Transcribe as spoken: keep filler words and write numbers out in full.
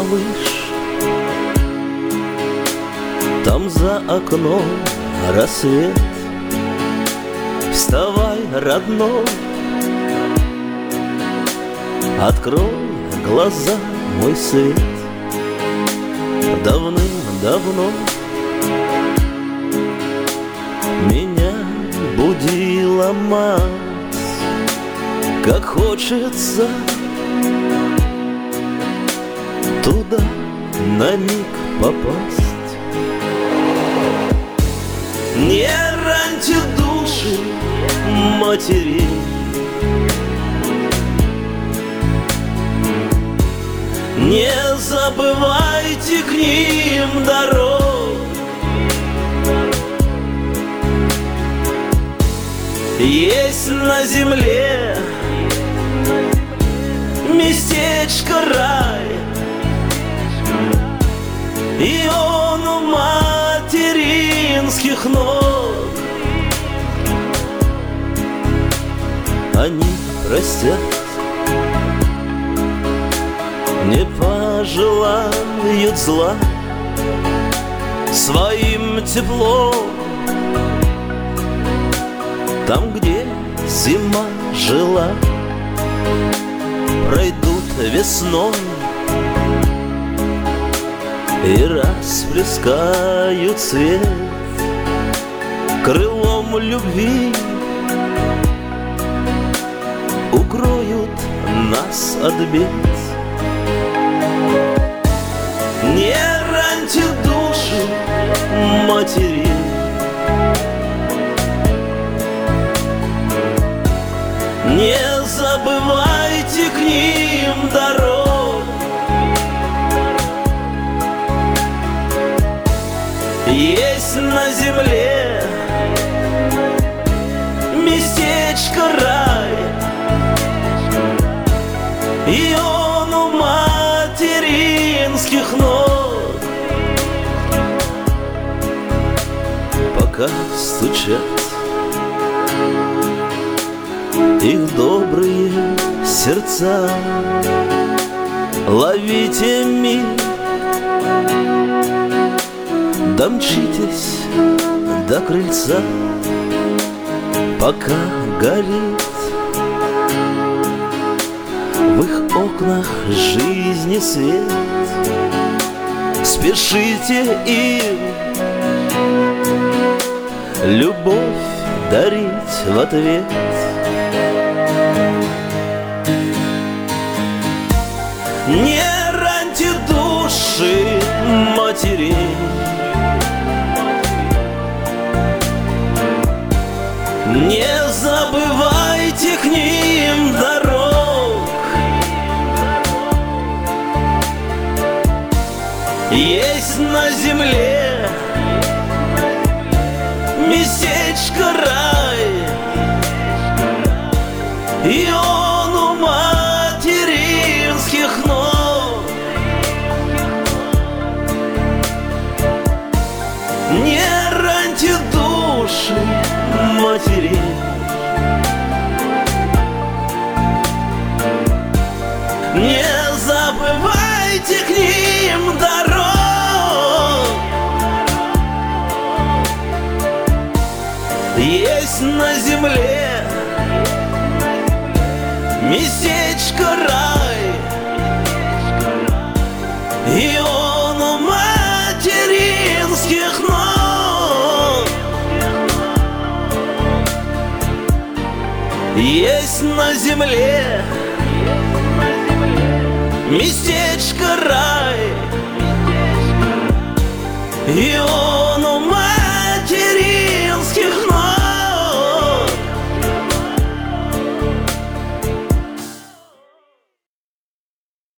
малыш. Там за окном рассвет. Вставай, родной, открой глаза, мой свет. Давным-давно меня будила мать. Как хочется туда на миг попасть. Не раньте души матерей, не забывайте к ним дорог. Есть на земле местечко рай, и он у материнских ног. Они простят, не пожелают зла, своим теплом там, где зима жила, пройдут весной и расплескают свет крылом любви, укроют нас от бед. Не раньте души матери, не забывайте к ним дорог. Есть на земле местечко рай, и он у материнских ног. Пока стучат их добрые сердца, ловите миг, домчитесь до крыльца, пока горит в их окнах жизни свет. Спешите им любовь дарить в ответ. Не раньте души матерей, не забывайте к ним дорог. Есть на земле местечко рай, и он у материнских ног. Не раньте души матери, не забывайте к ним дорог. Есть на земле местечко рай, и он у материнских ног. Есть на земле местечко рай, и он